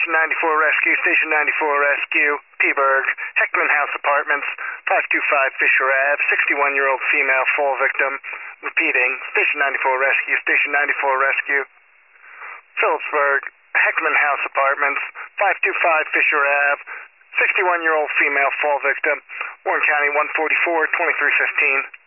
Station 94 Rescue, Station 94 Rescue, Peaburg, Heckman House Apartments, 525 Fisher Ave, 61-year-old female fall victim. Repeating, Station 94 Rescue, Station 94 Rescue, Phillipsburg, Heckman House Apartments, 525 Fisher Ave, 61-year-old female fall victim, Warren County 144, 2315.